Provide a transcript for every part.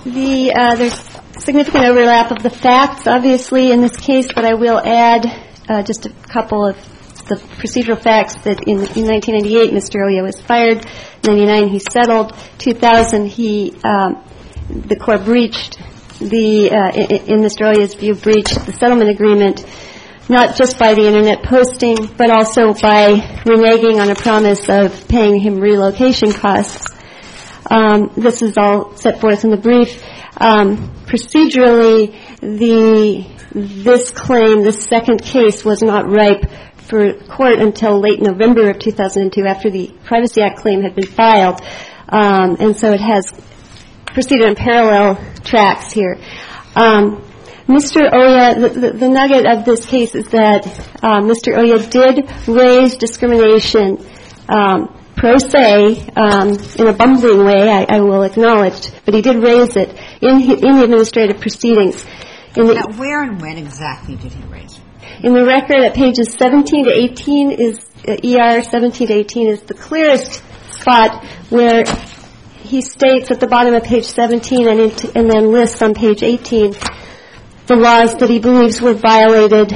There's significant overlap of the facts, obviously, in this case, but I will add just a couple of the procedural facts that in 1998, Mr. Oya was fired. 1999, he settled. 2000, the court breached in Mr. Oya's view, breached the settlement agreement, not just by the Internet posting, but also by reneging on a promise of paying him relocation costs. This is all set forth in the brief. Procedurally, this second case was not ripe for court until late November of 2002, after the Privacy Act claim had been filed. And so it has proceeded on parallel tracks here. Mr. Oya, the nugget of this case is that Mr. Oya did raise discrimination pro se in a bumbling way, I will acknowledge, but he did raise it in the administrative proceedings. Now, where and when exactly did he raise it? In the record at pages 17 to 18 is ER 17 to 18 is the clearest spot, where he states at the bottom of page 17 and then lists on page 18 the laws that he believes were violated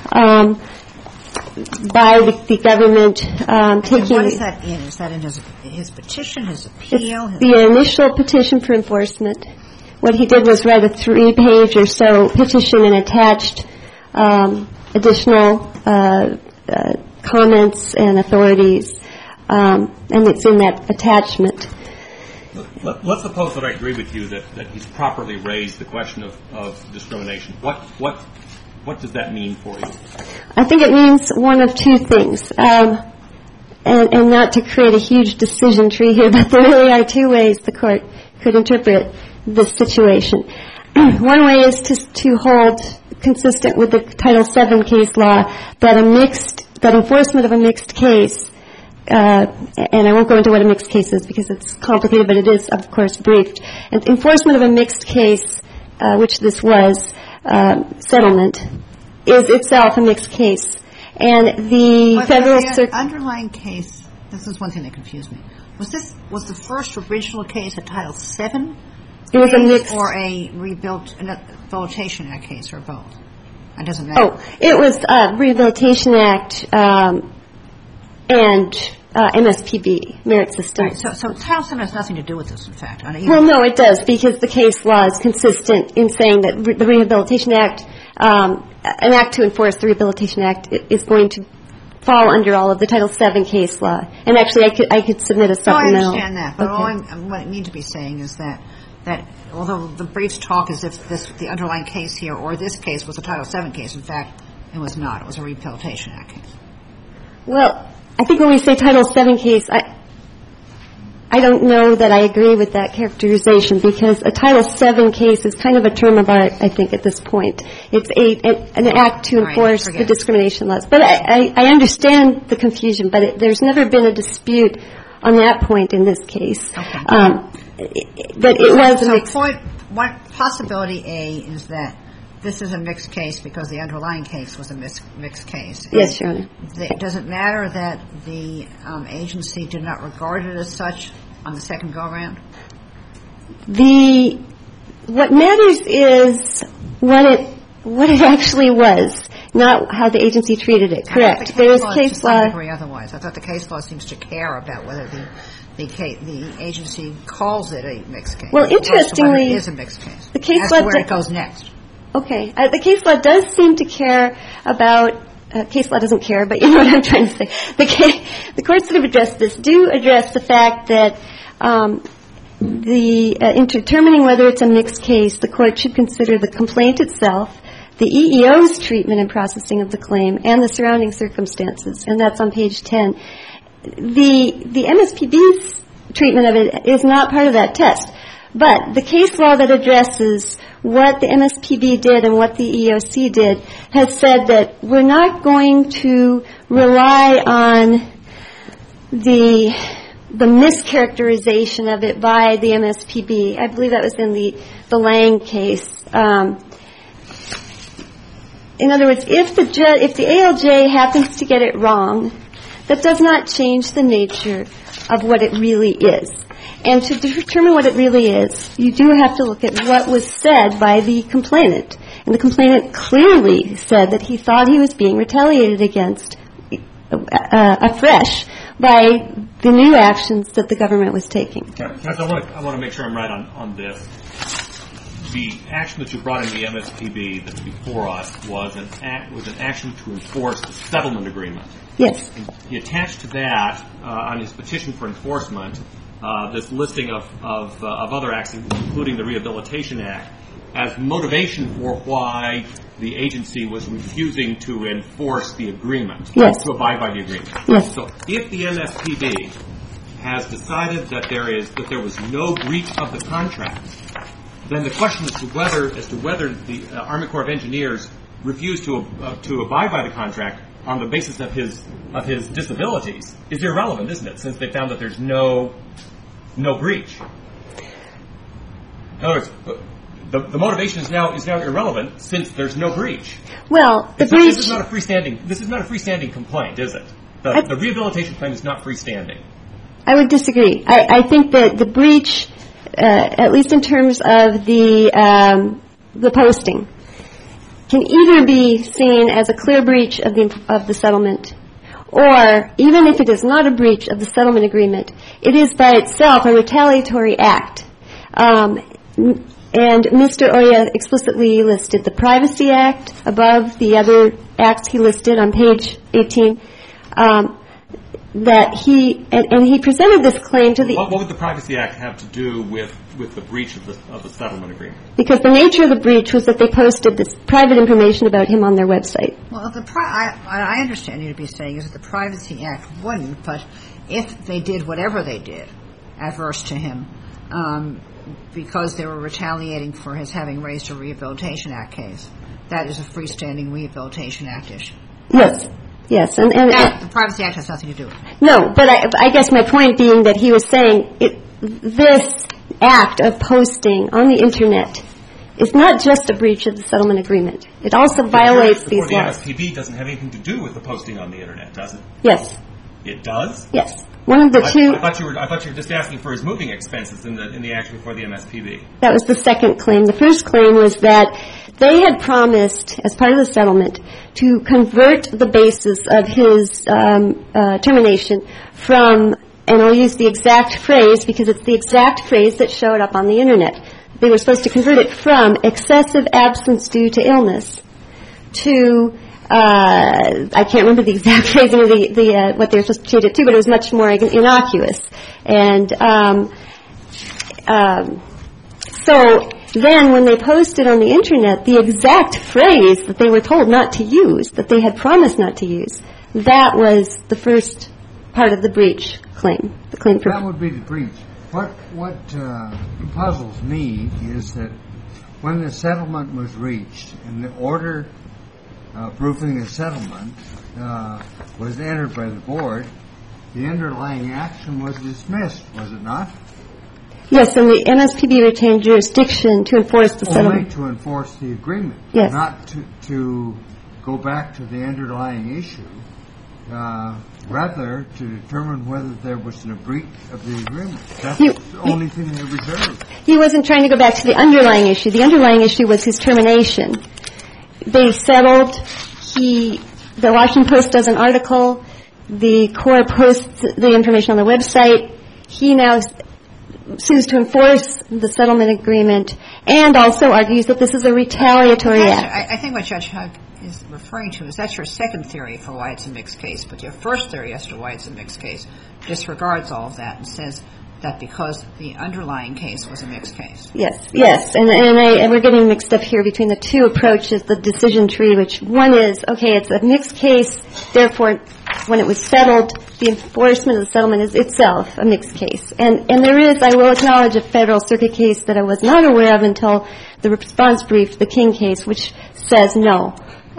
by the government taking. What is that in? Is that in his petition, his appeal? The initial petition for enforcement. What he did was write a 3-page or so petition and attached additional comments and authorities, and it's in that attachment. Let's suppose that I agree with you that he's properly raised the question of discrimination. What does that mean for you? I think it means one of two things, and not to create a huge decision tree here, but there really are two ways the court could interpret this situation. One way is to hold consistent with the Title VII case law that enforcement of a mixed case, and I won't go into what a mixed case is because it's complicated, but it is, of course, briefed. And enforcement of a mixed case, which this was, settlement, is itself a mixed case. And the federal underlying case, this is one thing that confused me. Was the first original case a Title VII it was a mixed, or a Rehabilitation Act case, or both? It doesn't matter. Oh, it was Rehabilitation Act and MSPB, Merit System. Right. So Title VII has nothing to do with this, in fact. Well, no, it does, because the case law is consistent in saying that the Rehabilitation Act, an act to enforce the Rehabilitation Act, is going to fall under all of the Title VII case law. And actually, I could submit a supplemental. No, I understand that. But what I need to be saying is that although the briefs talk as if the underlying case here or this case was a Title VII case, in fact, it was not. It was a Rehabilitation Act case. Well, I think when we say Title VII case, I don't know that I agree with that characterization, because a Title VII case is kind of a term of art, I think, at this point. It's an act to enforce the discrimination laws. But I understand the confusion, but there's never been a dispute on that point in this case. Okay. But it was a mixed. What possibility A is that this is a mixed case because the underlying case was a mixed case. Yes, Your Honor. Does it matter that the agency did not regard it as such on the second go-around? What matters is what it actually was, not how the agency treated it. Correct. There is case law. I agree otherwise. I thought the case law seems to care about whether the agency calls it a mixed case. Well, interestingly, it is a mixed case. The case law where it goes next. Okay. The case law does seem to care about. Case law doesn't care, but you know what I'm trying to say. The courts that have addressed this do address the fact that in determining whether it's a mixed case, the court should consider the complaint itself, the EEO's treatment and processing of the claim, and the surrounding circumstances, and that's on page 10. The MSPB's treatment of it is not part of that test, but the case law that addresses what the MSPB did and what the EEOC did has said that we're not going to rely on the mischaracterization of it by the MSPB. I believe that was in the Lang case. In other words, if the ALJ happens to get it wrong, that does not change the nature of what it really is. And to determine what it really is, you do have to look at what was said by the complainant. And the complainant clearly said that he thought he was being retaliated against afresh by the new actions that the government was taking. Counsel, I want to make sure I'm right on this. The action that you brought in the MSPB that's before us was an action to enforce the settlement agreement. Yes. And he attached to that on his petition for enforcement this listing of other acts, including the Rehabilitation Act, as motivation for why the agency was refusing to enforce the agreement. Yes. To abide by the agreement. Yes. So if the MSPB has decided that there was no breach of the contract, then the question as to whether the Army Corps of Engineers refused to abide by the contract on the basis of his disabilities is irrelevant, isn't it? Since they found that there's no breach. In other words, the motivation is now irrelevant since there's no breach. Well, the breach. This is not a freestanding complaint, is it? The rehabilitation claim is not freestanding. I would disagree. I think that the breach, at least in terms of the posting, can either be seen as a clear breach of the settlement, or even if it is not a breach of the settlement agreement, it is by itself a retaliatory act. And Mr. Oya explicitly listed the Privacy Act above the other acts he listed on page 18. That he presented this claim to the. What would the Privacy Act have to do with the breach of the settlement agreement? Because the nature of the breach was that they posted this private information about him on their website. Well, I understand you to be saying is that the Privacy Act wouldn't, but if they did whatever they did adverse to him, because they were retaliating for his having raised a Rehabilitation Act case, that is a freestanding Rehabilitation Act issue. Yes. Yes, and the Privacy Act has nothing to do with it. No, but I guess my point being that he was saying this act of posting on the Internet is not just a breach of the settlement agreement. It also violates these laws. The MSPB doesn't have anything to do with the posting on the Internet, does it? Yes. It does? Yes. One of the two. I thought you were just asking for his moving expenses in the action before the MSPB. That was the second claim. The first claim was that they had promised, as part of the settlement, to convert the basis of his termination from, and I'll use the exact phrase because it's the exact phrase that showed up on the Internet. They were supposed to convert it from excessive absence due to illness to I can't remember the exact phrasing of what they were supposed to change it to, but it was much more innocuous. And so then when they posted on the Internet the exact phrase that they were told not to use, that they had promised not to use, that was the first part of the breach claim, the claim for... That would be the breach. What puzzles me is that when the settlement was reached and the order approving the settlement was entered by the board, the underlying action was dismissed, was it not? Yes, and the MSPB retained jurisdiction to enforce the settlement. Only to enforce the agreement, yes. Not to go back to the underlying issue, rather to determine whether there was a breach of the agreement. That's the only thing they reserved. He wasn't trying to go back to the underlying issue. The underlying issue was his termination. They settled. The Washington Post does an article. The Corps posts the information on the website. He now sues to enforce the settlement agreement and also argues that this is a retaliatory act. I think what Judge Hugg is referring to is that's your second theory for why it's a mixed case, but your first theory as to why it's a mixed case disregards all of that and says that because the underlying case was a mixed case. Yes, and we're getting mixed up here between the two approaches, the decision tree, which one is, okay, it's a mixed case, therefore when it was settled, the enforcement of the settlement is itself a mixed case. And there is, I will acknowledge, a Federal Circuit case that I was not aware of until the response brief, the King case, which says no.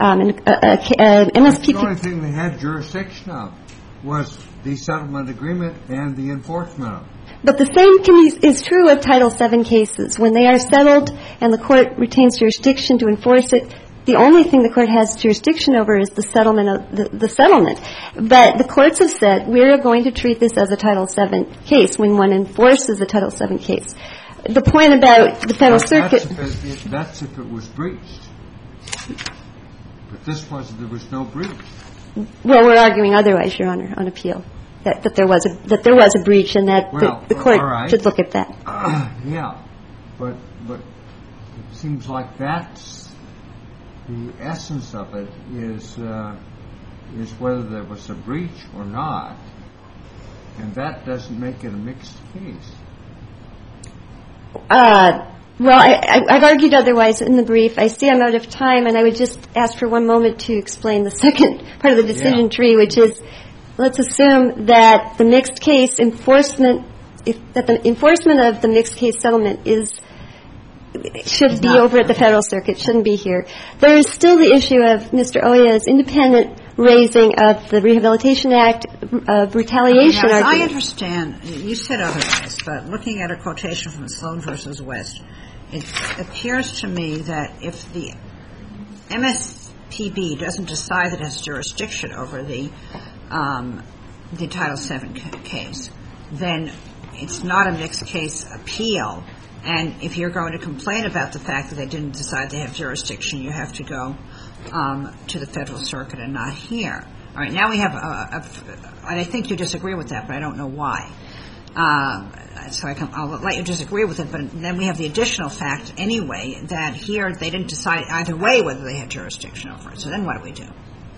MSPB. The only thing they had jurisdiction of was the settlement agreement and the enforcement of it. But the same is true of Title VII cases. When they are settled and the court retains jurisdiction to enforce it, the only thing the court has jurisdiction over is the settlement of the settlement. But the courts have said we're going to treat this as a Title VII case when one enforces a Title VII case. The point about the Federal Circuit... That's if it was breached. But there was no breach. Well, we're arguing otherwise, Your Honor, on appeal, that there was a breach and that the court should look at that. Yeah, but it seems like that's the essence of it is whether there was a breach or not, and that doesn't make it a mixed case. Well, I've argued otherwise in the brief. I see I'm out of time, and I would just ask for one moment to explain the second part of the decision tree, which is, let's assume that the mixed case enforcement, that the enforcement of the mixed case settlement should be over at the Federal Circuit, shouldn't be here. There is still the issue of Mr. Oya's independent raising of the Rehabilitation Act of retaliation argument. I understand. You said otherwise, but looking at a quotation from Sloan versus West, it appears to me that if the MSPB doesn't decide that it has jurisdiction over the Title VII case, then it's not a mixed case appeal. And if you're going to complain about the fact that they didn't decide they have jurisdiction, you have to go to the Federal Circuit and not here. All right, now we have and I think you disagree with that, but I don't know why. So I'll let you disagree with it, but then we have the additional fact anyway that here they didn't decide either way whether they had jurisdiction over it. So then what do we do?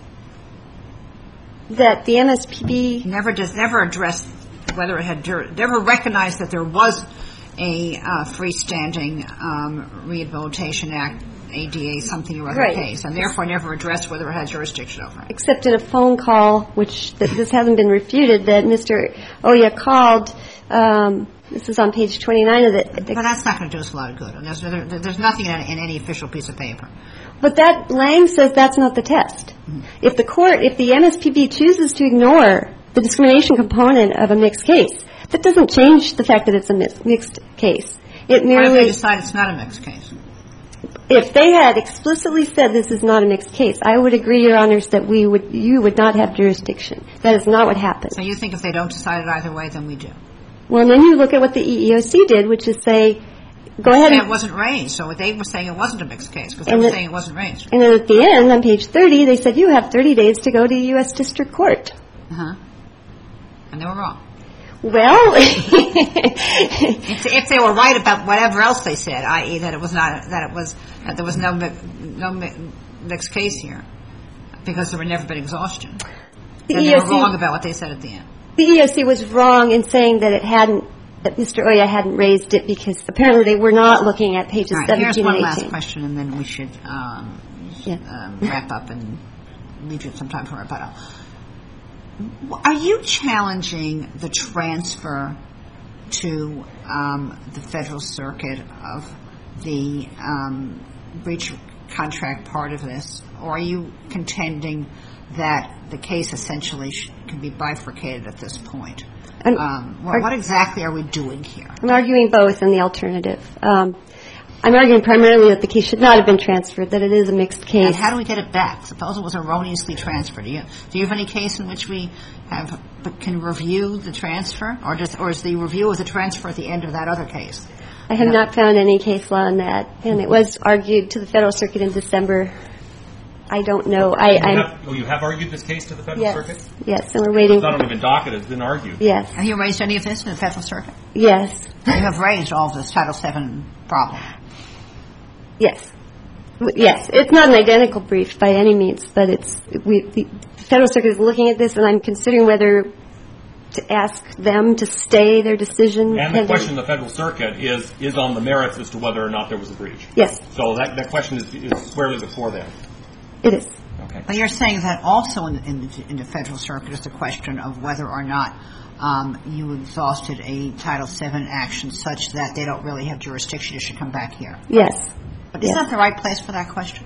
That the MSPB never addressed whether it had never recognized that there was a freestanding Rehabilitation Act, ADA, something or other case, and therefore never addressed whether it had jurisdiction over it. Except in a phone call, which this hasn't been refuted, that Mr. Oya called. This is on page 29 of it. But that's not going to do us a lot of good. There's nothing in any official piece of paper. But that Lang says that's not the test. Mm-hmm. If the MSPB chooses to ignore the discrimination component of a mixed case, that doesn't change the fact that it's a mixed case. It merely... What if they decide it's not a mixed case? If they had explicitly said this is not a mixed case, I would agree, Your Honors, that you would not have jurisdiction. That is not what happened. So you think if they don't decide it either way, then we do? Well, and then you look at what the EEOC did, which is say, go ahead and... It wasn't raised, so they were saying it wasn't a mixed case, because they were saying it wasn't raised. And then at the end, on page 30, they said you have 30 days to go to U.S. District Court. Uh-huh. And they were wrong. Well... if they were right about whatever else they said, i.e. that there was no mixed case here, because there had never been exhaustion. And they were wrong about what they said at the end. The EEOC was wrong in saying that that Mr. Oya hadn't raised it because apparently they were not looking at pages 17 and 18. Here's one last question, and then we should wrap up and leave you some time for rebuttal. Are you challenging the transfer to the Federal Circuit of the breach contract part of this, or are you contending that the case essentially can be bifurcated at this point? What exactly are we doing here? I'm arguing both in the alternative. I'm arguing primarily that the case should not have been transferred, that it is a mixed case. And how do we get it back? Suppose it was erroneously transferred. Do you have any case in which we can review the transfer, or is the review of the transfer at the end of that other case? I have not found any case law on that, and it was argued to the Federal Circuit in December. I don't know. You have argued this case to the Federal Circuit? Yes, and we're waiting. It's not even docket. It's been argued. Yes. Have you raised any of this in the Federal Circuit? Yes. You have raised all of this Title VII problem. Yes. Yes. It's not an identical brief by any means, but the Federal Circuit is looking at this, and I'm considering whether to ask them to stay their decision. And the question in the Federal Circuit is on the merits as to whether or not there was a breach. Yes. So that question is squarely before them. It is. Okay. But you're saying that also in the Federal Circuit is the question of whether or not you exhausted a Title VII action such that they don't really have jurisdiction. You should come back here. Yes. But is that the right place for that question?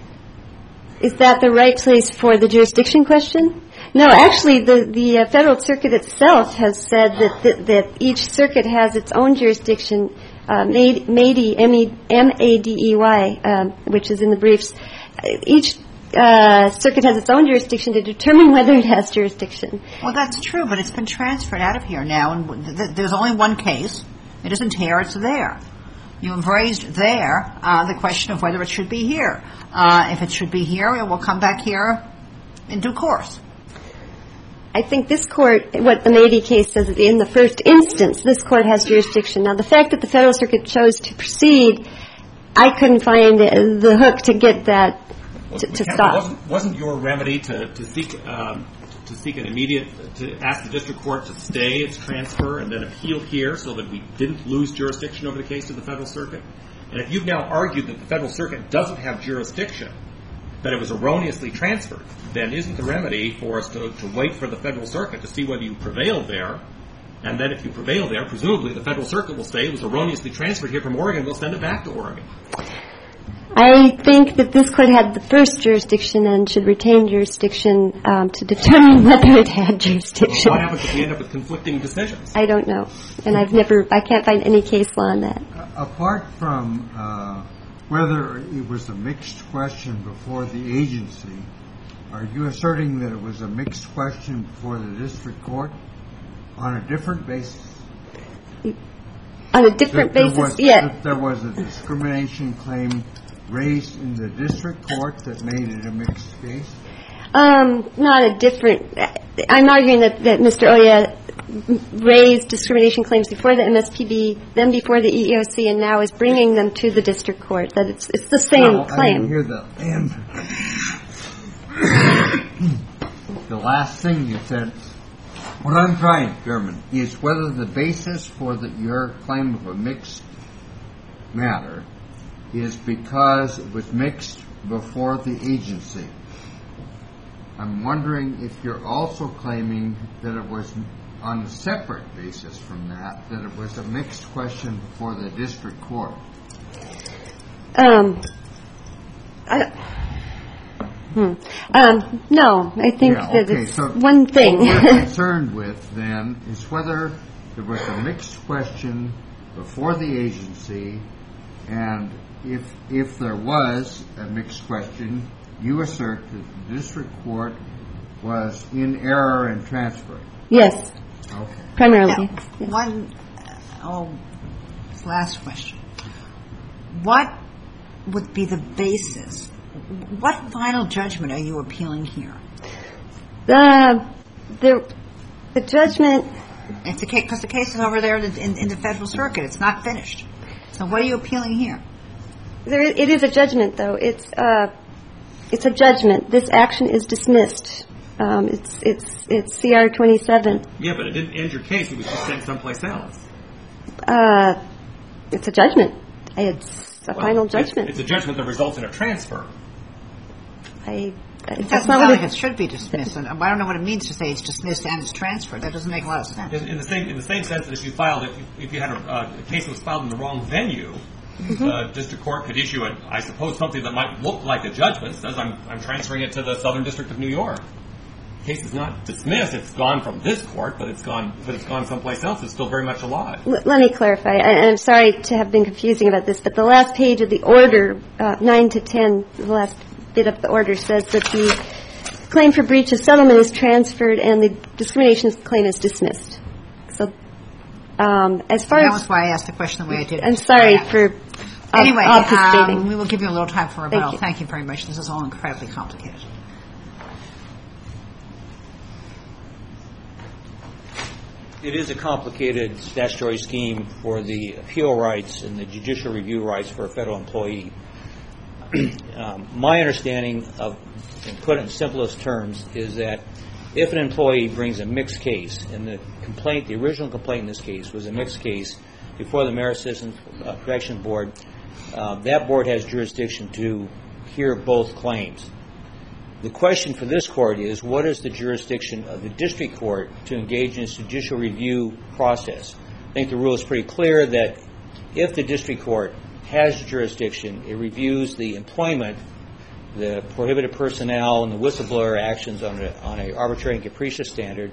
Is that the right place for the jurisdiction question? No, actually, the Federal Circuit itself has said that each circuit has its own jurisdiction. MADEY, which is in the briefs, each circuit has its own jurisdiction to determine whether it has jurisdiction. Well, that's true, but it's been transferred out of here now, and there's only one case. It isn't here, it's there. You have raised there the question of whether it should be here. If it should be here, it will come back here in due course. I think this court, what the Mady case says, in the first instance, this court has jurisdiction. Now, the fact that the Federal Circuit chose to proceed, I couldn't find the hook to get that to stop. Wasn't your remedy to seek an immediate, to ask the district court to stay its transfer and then appeal here so that we didn't lose jurisdiction over the case to the Federal Circuit? And if you've now argued that the Federal Circuit doesn't have jurisdiction, that it was erroneously transferred, then isn't the remedy for us to wait for the Federal Circuit to see whether you prevailed there? And then if you prevail there, presumably the Federal Circuit will say it was erroneously transferred here from Oregon. We'll send it back to Oregon. I think that this court had the first jurisdiction and should retain jurisdiction to determine whether it had jurisdiction. Well, what happens if we end up with conflicting decisions? I don't know. And I can't find any case law on that. Apart from whether it was a mixed question before the agency, are you asserting that it was a mixed question before the district court on a different basis? On a different basis, yes. There was a discrimination claim raised in the district court that made it a mixed case? Not a different. I'm arguing that Mr. Oya raised discrimination claims before the MSPB, then before the EEOC, and now is bringing them to the district court. That it's the same claim. I didn't hear the end. The last thing you said. What I'm trying to determine is whether the basis for your claim of a mixed matter is because it was mixed before the agency. I'm wondering if you're also claiming that it was on a separate basis from that it was a mixed question before the district court. No, I think that it's so one thing. What we're concerned with, then, is whether there was a mixed question before the agency, and if there was a mixed question, you assert that the district court was in error in transferring. Yes. Okay. Primarily. Now, last question. What would be the basis? What final judgment are you appealing here? The judgment. It's because the case is over there in the Federal Circuit. It's not finished. So what are you appealing here? It is a judgment, though. It's a judgment. This action is dismissed. It's CR 27. Yeah, but it didn't end your case. It was just sent someplace else. It's a judgment. It's a final judgment. It's a judgment that results in a transfer. It doesn't sound like it should be dismissed. And I don't know what it means to say it's dismissed and it's transferred. That doesn't make a lot of sense. In the same sense that if you had a case that was filed in the wrong venue, the district court could issue I suppose something that might look like a judgment. It says I'm transferring it to the Southern District of New York. The case is not dismissed. It's gone from this court, but it's gone someplace else. It's still very much alive. Let me clarify. I'm sorry to have been confusing about this, but the last page of the order, 9 to 10, the last bit of the order says that the claim for breach of settlement is transferred and the discrimination claim is dismissed. So, as far as that was why I asked the question the way I did. I'm sorry for obfuscating. We will give you a little time for rebuttal. Thank you very much. This is all incredibly complicated. It is a complicated statutory scheme for the appeal rights and the judicial review rights for a federal employee. My understanding of, and put it in simplest terms, is that if an employee brings a mixed case, and the original complaint in this case was a mixed case before the Merit Citizens Protection Board, that board has jurisdiction to hear both claims. The question for this court is, what is the jurisdiction of the district court to engage in its judicial review process? I think the rule is pretty clear that if the district court has jurisdiction, it reviews the employment, the prohibited personnel, and the whistleblower actions on an arbitrary and capricious standard,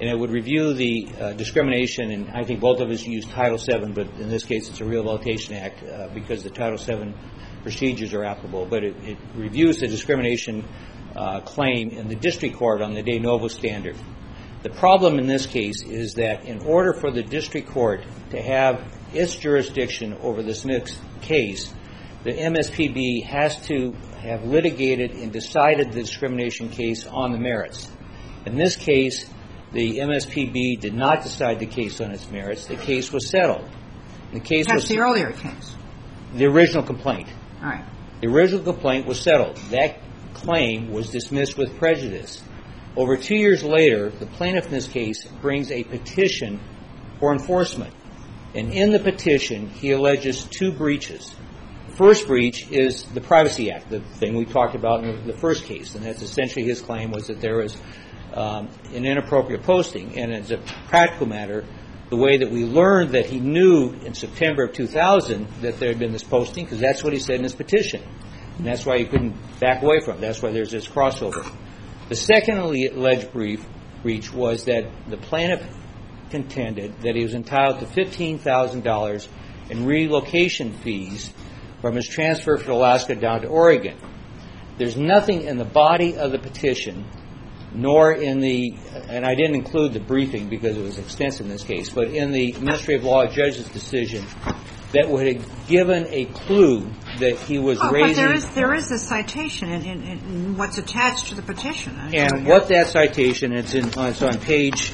and it would review the discrimination, and I think both of us use Title VII, but in this case it's a Rehabilitation Act because the Title VII procedures are applicable, but it reviews the discrimination claim in the district court on the de novo standard. The problem in this case is that in order for the district court to have its jurisdiction over this mixed case, the MSPB has to have litigated and decided the discrimination case on the merits. In this case, the MSPB did not decide the case on its merits. The case was settled. That's the earlier case. The original complaint. All right. The original complaint was settled. That claim was dismissed with prejudice. Over 2 years later, the plaintiff in this case brings a petition for enforcement. And in the petition, he alleges 2 breaches. The first breach is the Privacy Act, the thing we talked about in the first case. And that's essentially his claim was that there was an inappropriate posting. And as a practical matter, the way that we learned that he knew in September of 2000 that there had been this posting, because that's what he said in his petition. And that's why he couldn't back away from it. That's why there's this crossover. The second alleged breach was that the plaintiff contended that he was entitled to $15,000 in relocation fees from his transfer from Alaska down to Oregon. There's nothing in the body of the petition, nor in the, and I didn't include the briefing because it was extensive in this case, but in the administrative law judge's decision that would have given a clue that he was raising. But there is a citation in what's attached to the petition. And what that citation, it's on page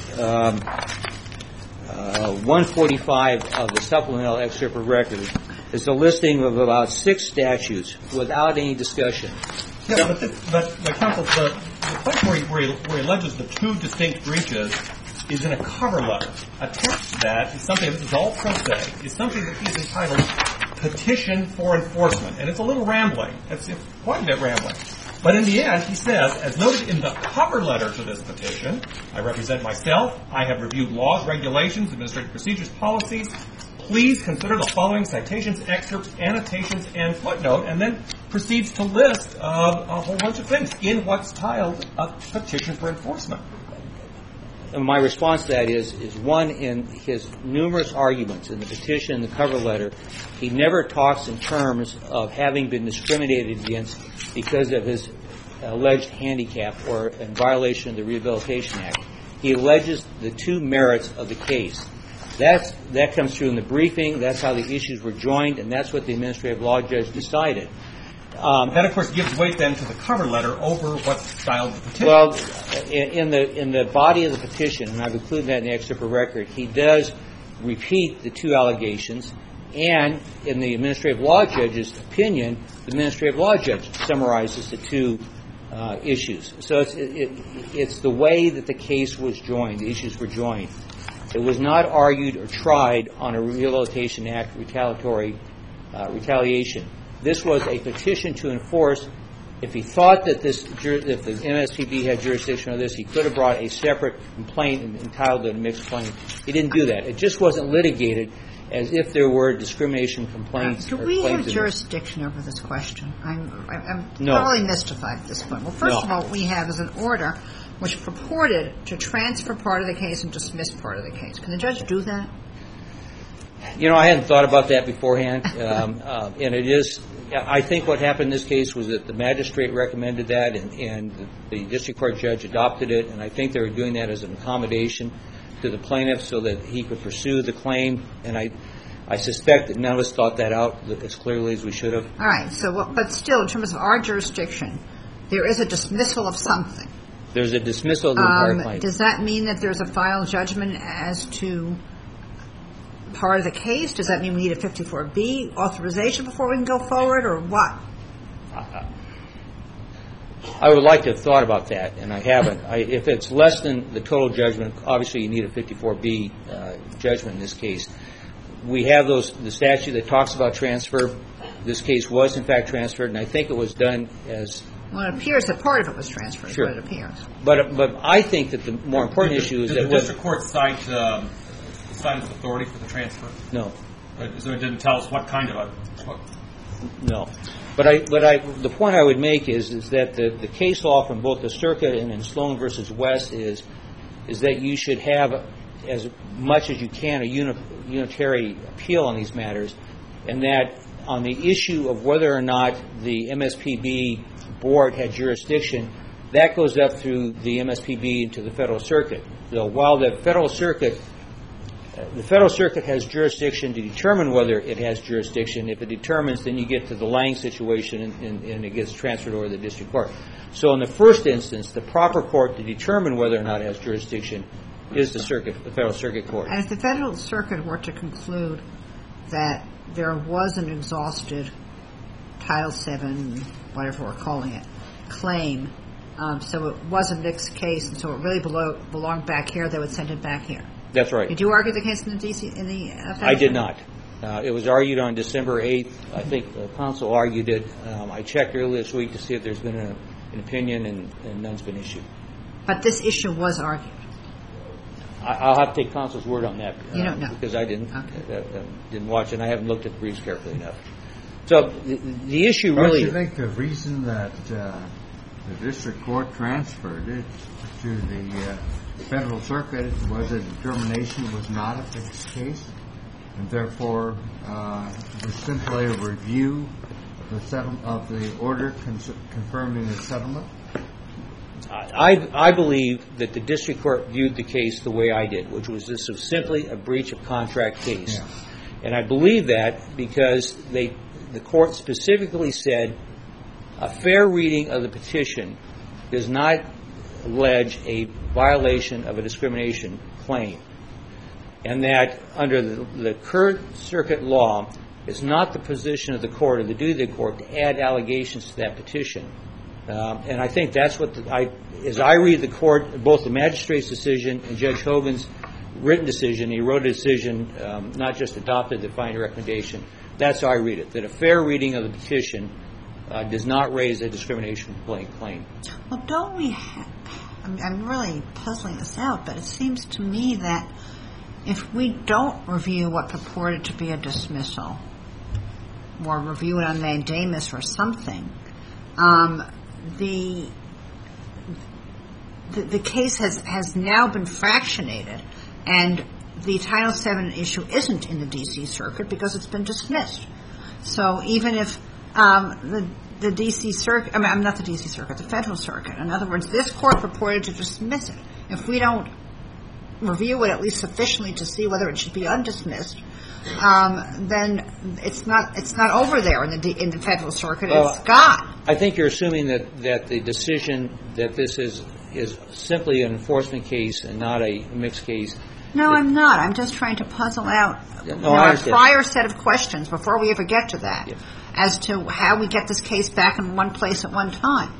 145 of the supplemental excerpt of record, is a listing of about 6 statutes without any discussion. Yeah, but counsel, the place where he alleges the 2 distinct breaches is in a cover letter. Attached to that is something, this is all pro se, is something that he's entitled Petition for Enforcement. And it's a little rambling. It's quite a bit rambling. But in the end, he says, as noted in the cover letter to this petition, I represent myself. I have reviewed laws, regulations, administrative procedures, policies. Please consider the following citations, excerpts, annotations, and footnote, and then proceeds to list a whole bunch of things in what's titled a Petition for Enforcement. And my response to that is one, in his numerous arguments in the petition and the cover letter, he never talks in terms of having been discriminated against because of his alleged handicap or in violation of the Rehabilitation Act. He alleges the 2 merits of the case. That comes through in the briefing. That's how the issues were joined, and that's what the administrative law judge decided. That, of course, gives weight then to the cover letter over what's styled the petition. Well, in the body of the petition, and I've included that in the excerpt of record, he does repeat the 2 allegations, and in the administrative law judge's opinion, the administrative law judge summarizes the 2 issues. So it's the way that the case was joined, the issues were joined. It was not argued or tried on a Rehabilitation Act retaliation. This was a petition to enforce. If he thought that if the MSPB had jurisdiction on this, he could have brought a separate complaint entitled a mixed claim. He didn't do that. It just wasn't litigated as if there were discrimination complaints. Do we have jurisdiction over this question? I'm No. totally mystified at this point. Well, first of all, what we have is an order which purported to transfer part of the case and dismiss part of the case. Can the judge do that? You know, I hadn't thought about that beforehand, and it is. I think what happened in this case was that the magistrate recommended that, and the district court judge adopted it, and I think they were doing that as an accommodation to the plaintiff so that he could pursue the claim. And I suspect that none of us thought that out as clearly as we should have. All right. But still, in terms of our jurisdiction, there is a dismissal of something. There's a dismissal of the entire claim. Does that mean that there's a final judgment as to part of the case? Does that mean we need a 54B authorization before we can go forward, or what? I would like to have thought about that, and I haven't. If it's less than the total judgment, obviously you need a 54B judgment in this case. We have the statute that talks about transfer. This case was, in fact, transferred, and I think it was done as... Well, it appears that part of it was transferred, sure. But it appears. But I think that the more important issue is that... Did the district court cite its authority for the transfer? No. So it didn't tell us what kind of No. But the point I would make is that the case law from both the circuit and in Sloan versus West is is that you should have, as much as you can, a unitary appeal on these matters, and that on the issue of whether or not the MSPB board had jurisdiction, that goes up through the MSPB into the Federal Circuit. So while the Federal Circuit has jurisdiction to determine whether it has jurisdiction. If it determines, then you get to the Lang situation, and it gets transferred over to the district court. So in the first instance, the proper court to determine whether or not it has jurisdiction is the Federal Circuit Court. And if the Federal Circuit were to conclude that there was an exhausted Title VII, whatever we're calling it, claim, so it was a mixed case, and so it really belonged back here, they would send it back here. That's right. Did you argue the case in the DC? I did not. It was argued on December 8th. I think the counsel argued it. I checked earlier this week to see if there's been an opinion, and none's been issued. But this issue was argued. I'll have to take counsel's word on that. You don't know. Because I didn't watch it, and I haven't looked at the briefs carefully enough. So the issue really... Don't you think the reason that the district court transferred it to the Federal Circuit was a determination it was not a fixed case, and therefore was simply a review of the order confirming the settlement? I believe that the district court viewed the case the way I did, which was this was simply a breach of contract case. Yeah. And I believe that because the court specifically said a fair reading of the petition does not allege a violation of a discrimination claim, and that under the current circuit law, it's not the position of the court or the duty of the court to add allegations to that petition. And I think that's what as I read the court, both the magistrate's decision and Judge Hogan's written decision, he wrote a decision, not just adopted the final recommendation. That's how I read it, that a fair reading of the petition does not raise a discrimination claim. Well, don't we I'm really puzzling this out, but it seems to me that if we don't review what purported to be a dismissal or review it on mandamus or something, the case has now been fractionated, and the Title VII issue isn't in the D.C. Circuit because it's been dismissed. So even if the D.C. Circuit, not the D.C. Circuit, the Federal Circuit, in other words, this court purported to dismiss it. If we don't review it at least sufficiently to see whether it should be undismissed, then it's not over there in the Federal Circuit. It's gone. I think you're assuming that the decision that this is simply an enforcement case and not a mixed case. No, I'm not. I'm just trying to puzzle out a prior set of questions before we ever get to that as to how we get this case back in one place at one time.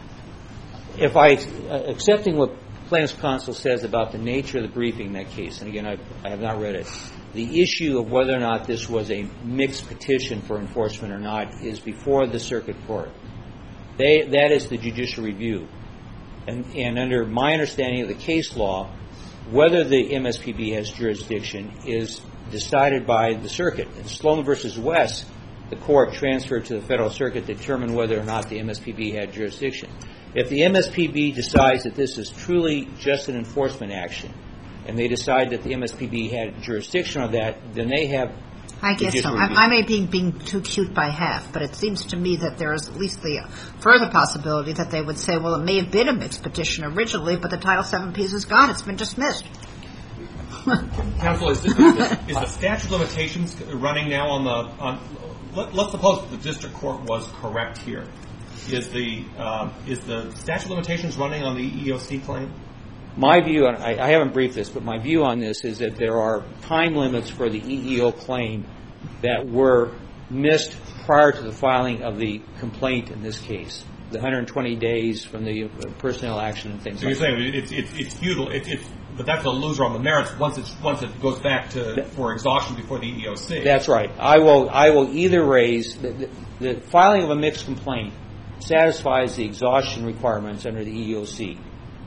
If accepting what plaintiff's counsel says about the nature of the briefing in that case, and again, I have not read it, the issue of whether or not this was a mixed petition for enforcement or not is before the circuit court. That is the judicial review. And under my understanding of the case law, whether the MSPB has jurisdiction is decided by the circuit. In Sloan v. West, the court transferred to the Federal Circuit to determine whether or not the MSPB had jurisdiction. If the MSPB decides that this is truly just an enforcement action, and they decide that the MSPB had jurisdiction on that, then they have. I guess so. I may be being too cute by half, but it seems to me that there is at least the further possibility that they would say, well, it may have been a mixed petition originally, but the Title VII piece is gone. It's been dismissed. Counsel, is the statute of limitations running now on let's suppose that the district court was correct here. Is the statute of limitations running on the EEOC claim? My view, and I haven't briefed this, but my view on this is that there are time limits for the EEO claim that were missed prior to the filing of the complaint in this case. The 120 days from the personnel action and things like that. So you're saying it's futile, but that's a loser on the merits once it goes back for exhaustion before the EEOC. That's right. I will either raise the filing of a mixed complaint satisfies the exhaustion requirements under the EEOC.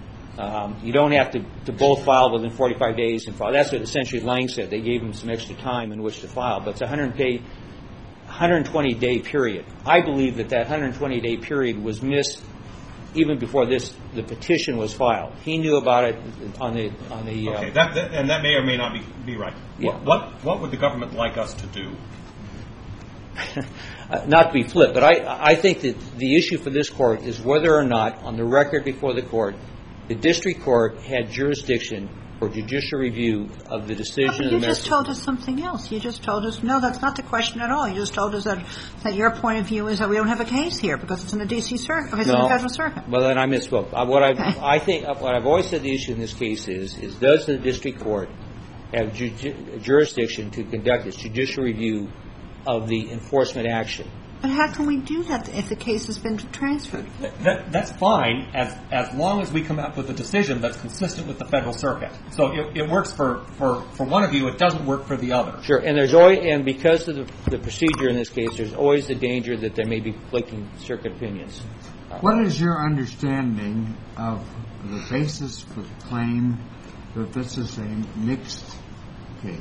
You don't have to both file within 45 days and file. That's what essentially Lang said. They gave him some extra time in which to file, but it's a 120-day period. I believe that 120-day period was missed even before the petition was filed. He knew about it on the. Okay, and that may or may not be right. Yeah. What would the government like us to do? Not to be flip, but I think that the issue for this court is whether or not, on the record before the court, the district court had jurisdiction for judicial review of the decision. You just told us something else. You just told us, no, that's not the question at all. You just told us that your point of view is that we don't have a case here because it's in the D.C. circuit, it's in the federal circuit. Well, then I misspoke. I think what I've always said the issue in this case is does the district court have jurisdiction to conduct its judicial review of the enforcement action? But how can we do that if the case has been transferred? That's fine as long as we come up with a decision that's consistent with the federal circuit. So it works for one of you. It doesn't work for the other. Sure, and there's always, and because of the procedure in this case, there's always the danger that there may be conflicting circuit opinions. What is your understanding of the basis for the claim that this is a mixed case?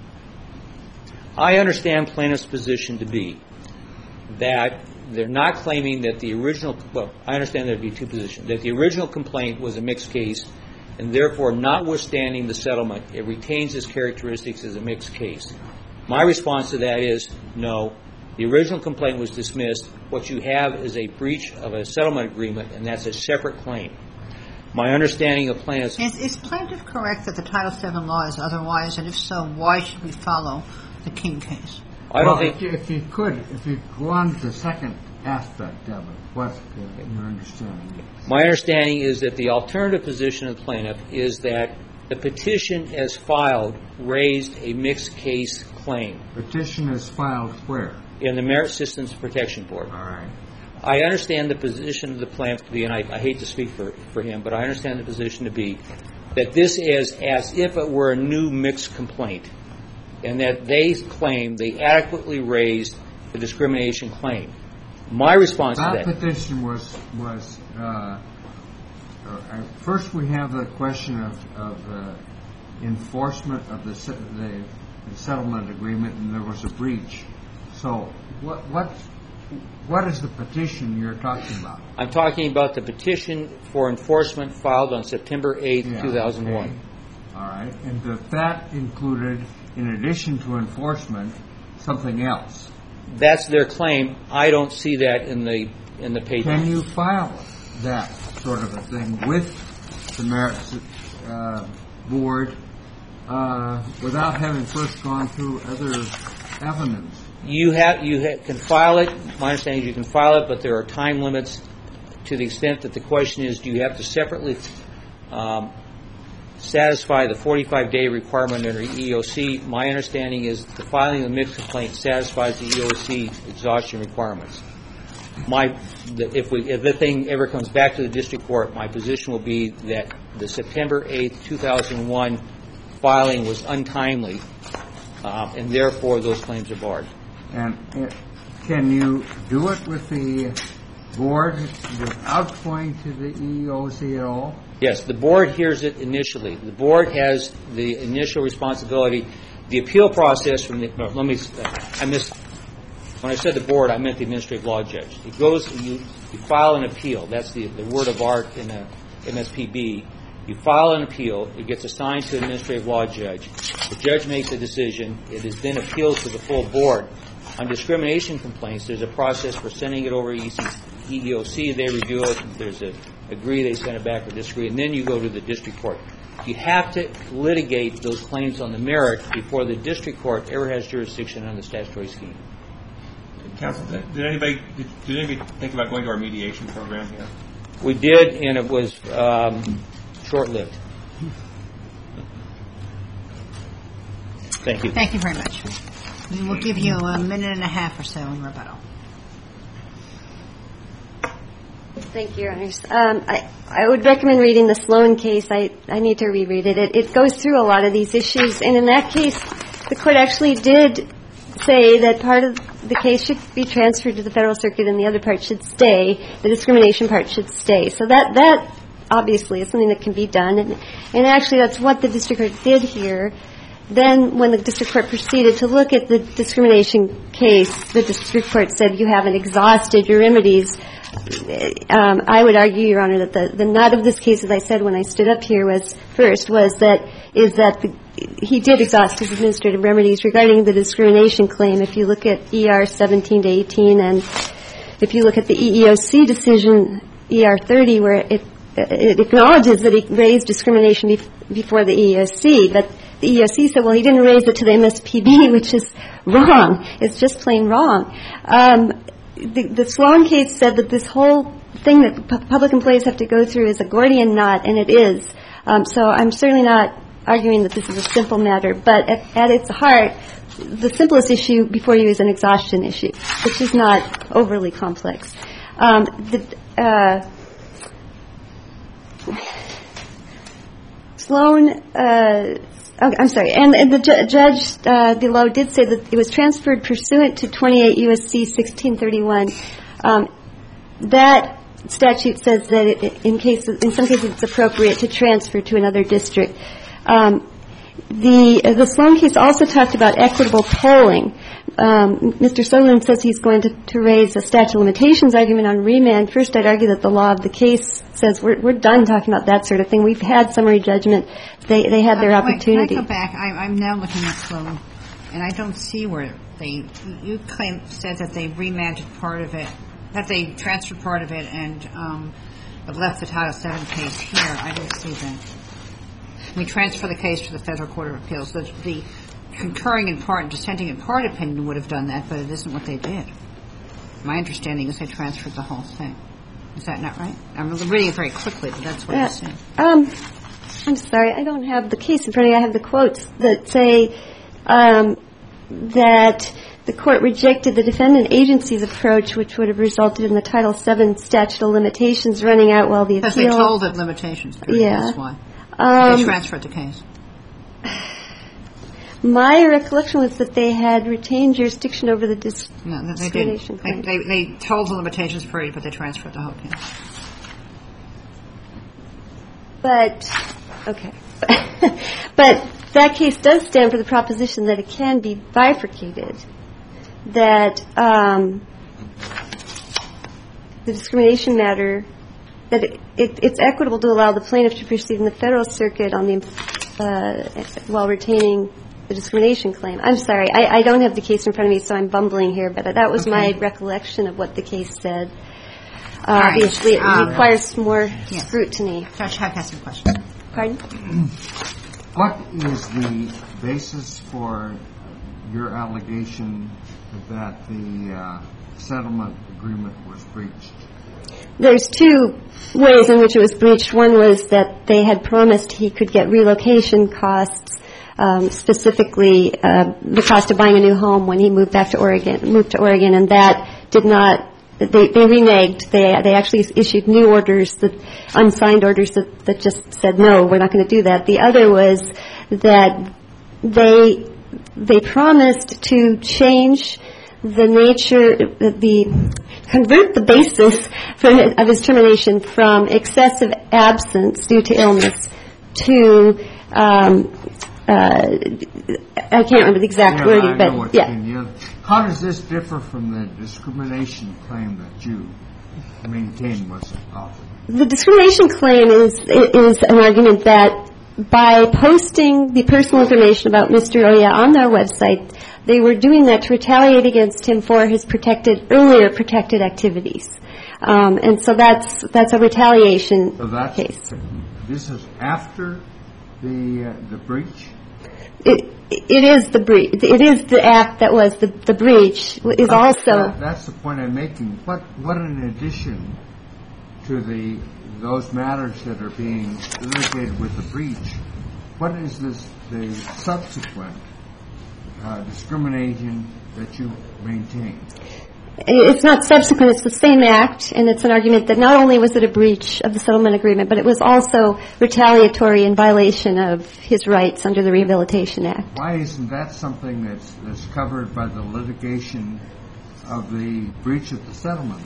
I understand plaintiff's position to be that they're not claiming that the original, well, I understand there'd be two positions, that the original complaint was a mixed case, and therefore, notwithstanding the settlement, it retains its characteristics as a mixed case. My response to that is, no, the original complaint was dismissed. What you have is a breach of a settlement agreement, and that's a separate claim. My understanding of plaintiff's... Is plaintiff correct that the Title VII law is otherwise, and if so, why should we follow the King case? I don't think... If you go on to the second aspect of it, what's your understanding? My understanding is that the alternative position of the plaintiff is that the petition as filed raised a mixed case claim. Petition is filed where? In the Merit Systems Protection Board. All right. I understand the position of the plaintiff to be, and I hate to speak for him, but I understand the position to be that this is as if it were a new mixed complaint, and that they claim they adequately raised the discrimination claim. My response to that... That petition was first we have the question of enforcement of the settlement agreement, and there was a breach. So what is the petition you're talking about? I'm talking about the petition for enforcement filed on September 8th, 2001. Okay. All right. And that included, in addition to enforcement, something else. That's their claim. I don't see that in the paper. Can you file that sort of a thing with the Merit Board without having first gone through other evidence? You can file it. My understanding is you can file it, but there are time limits to the extent that the question is, do you have to separately satisfy the 45-day requirement under EEOC? My understanding is the filing of a mixed complaint satisfies the EEOC exhaustion requirements. If the thing ever comes back to the district court, my position will be that the September 8th, 2001 filing was untimely, and therefore those claims are barred. And can you do it with the board without going to the EEOC at all? Yes, the board hears it initially. The board has the initial responsibility. The appeal process from the when I said the board, I meant the administrative law judge. It goes, you file an appeal. That's the word of art in the MSPB. You file an appeal. It gets assigned to an administrative law judge. The judge makes a decision. It is then appealed to the full board. On discrimination complaints, there's a process for sending it over to EEOC. They review it. If there's a agree, they send it back or disagree, and then you go to the district court. You have to litigate those claims on the merit before the district court ever has jurisdiction on the statutory scheme. Counsel, did anybody think about going to our mediation program here? We did, and it was short-lived. Thank you. Thank you very much. We will give you a minute and a half or so in rebuttal. Thank you, Your Honors. I would recommend reading the Sloan case. I need to reread it. It goes through a lot of these issues, and in that case, the court actually did say that part of the case should be transferred to the federal circuit and the other part should stay. The discrimination part should stay. So that obviously is something that can be done, and actually that's what the district court did here. Then when the district court proceeded to look at the discrimination case, the district court said you haven't exhausted your remedies I would argue, Your Honor, that the nut of this case, as I said when I stood up here, was that he did exhaust his administrative remedies regarding the discrimination claim. If you look at ER 17 to 18, and if you look at the EEOC decision, ER 30, where it acknowledges that he raised discrimination before the EEOC, but the EEOC said, well, he didn't raise it to the MSPB, which is wrong. It's just plain wrong. The Sloan case said that this whole thing that public employees have to go through is a Gordian knot, and it is. So I'm certainly not arguing that this is a simple matter, but at its heart, the simplest issue before you is an exhaustion issue, which is not overly complex. Sloan, I'm sorry, and the judge below did say that it was transferred pursuant to 28 U.S.C. 1631. That statute says that in some cases it's appropriate to transfer to another district. The Sloan case also talked about equitable tolling. Mr. Sutherland says he's going to raise a statute of limitations argument on remand. First, I'd argue that the law of the case says we're done talking about that sort of thing. We've had summary judgment. They had their opportunity. Can I go back? I'm now looking at Sloan, and I don't see where you said that they remanded part of it, that they transferred part of it and but left the Title VII case here. I don't see that. We transfer the case to the Federal Court of Appeals. The concurring in part and dissenting in part opinion would have done that, but it isn't what they did. My understanding is they transferred the whole thing. Is that not right? I'm reading it very quickly, but that's what I'm saying. I'm sorry. I don't have the case in front of me. I have the quotes that say that the court rejected the defendant agency's approach, which would have resulted in the Title VII statute of limitations running out while the appeal. Because they told it limitations. Yeah. That's why. They transferred the case. My recollection was that they had retained jurisdiction over the discrimination claim. They told the limitations period, but they transferred the whole case. But, okay. But that case does stand for the proposition that it can be bifurcated, that the discrimination matter, that it's equitable to allow the plaintiff to proceed in the Federal Circuit on the while retaining the discrimination claim. I'm sorry. I don't have the case in front of me, so I'm bumbling here, but that was my recollection of what the case said. Obviously, it requires more scrutiny. Judge Huck has some questions. Pardon? What is the basis for your allegation that the settlement agreement was breached? There's two ways in which it was breached. One was that they had promised he could get relocation costs, specifically the cost of buying a new home when he moved to Oregon, and that did not. They reneged. They actually issued new orders, unsigned orders that just said no, we're not going to do that. The other was that they promised to change the nature, convert the basis of his termination from excessive absence due to illness to I can't remember the exact wording, but yeah. How does this differ from the discrimination claim that you maintain was offered? The discrimination claim is an argument that by posting the personal information about Mr. Oya on their website, they were doing that to retaliate against him for his earlier protected activities. And so that's a retaliation case. This is after the breach? It is the breach. It is the act that was the breach. Is also. That's the point I'm making. What in addition to those matters that are being litigated with the breach, what is the subsequent discrimination that you maintain? It's not subsequent. It's the same act, and it's an argument that not only was it a breach of the settlement agreement, but it was also retaliatory in violation of his rights under the Rehabilitation Act. Why isn't that something that's covered by the litigation of the breach of the settlement?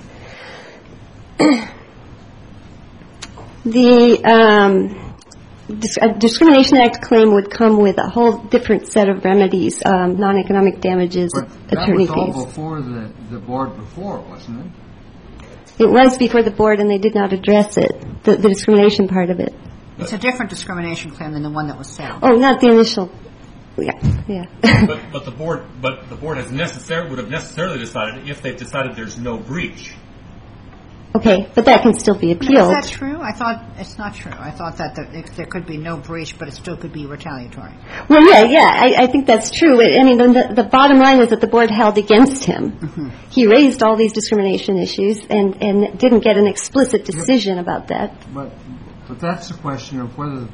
The Discrimination Act claim would come with a whole different set of remedies, non-economic damages, attorney fees. That was all before the board before, wasn't it? It was before the board, and they did not address it, the discrimination part of it. It's a different discrimination claim than the one that was settled. Oh, not the initial. Yeah. But the board would have necessarily decided if they decided there's no breach. Okay, but that can still be appealed. Is that true? I thought it's not true. I thought that there could be no breach, but it still could be retaliatory. Well, yeah, I think that's true. I mean, the bottom line is that the board held against him. Mm-hmm. He raised all these discrimination issues and didn't get an explicit decision about that. But that's the question of whether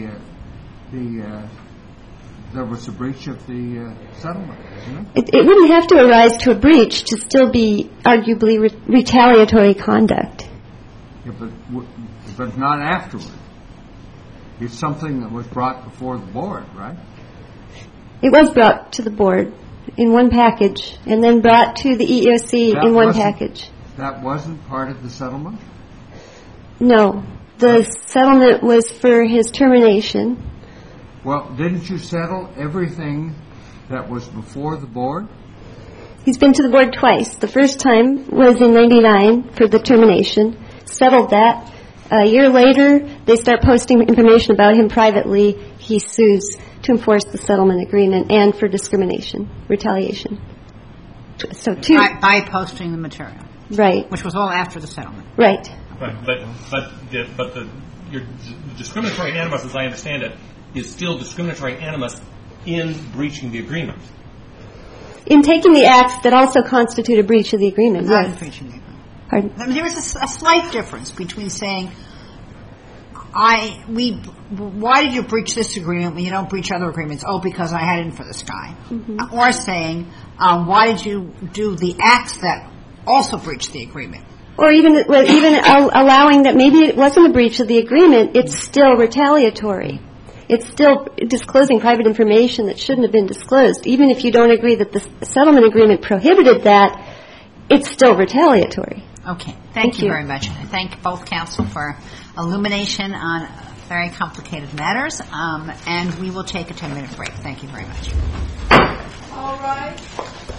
there was a breach of the settlement, isn't it? It wouldn't have to arise to a breach to still be arguably retaliatory conduct. Yeah, but not afterward. It's something that was brought before the board, right? It was brought to the board in one package and then brought to the EEOC in one package. That wasn't part of the settlement? No. The settlement was for his termination. Well, didn't you settle everything that was before the board? He's been to the board twice. The first time was in '99 for the termination. Settled that. A year later, they start posting information about him privately. He sues to enforce the settlement agreement and for discrimination, retaliation. So by posting the material. Right. Which was all after the settlement. Right. But your discriminatory animus, as I understand it, is still discriminatory animus in breaching the agreement. In taking the acts that also constitute a breach of the agreement, Not yes. breaching the agreement. Pardon? I mean, there is a slight difference between saying, why did you breach this agreement when you don't breach other agreements? Oh, because I had it for this guy. Mm-hmm. Or saying, why did you do the acts that also breached the agreement? Or even allowing that maybe it wasn't a breach of the agreement, it's still retaliatory. It's still disclosing private information that shouldn't have been disclosed. Even if you don't agree that the settlement agreement prohibited that, it's still retaliatory. Okay. Thank you very much. I thank both counsel for illumination on very complicated matters. And we will take a 10-minute break. Thank you very much. All right.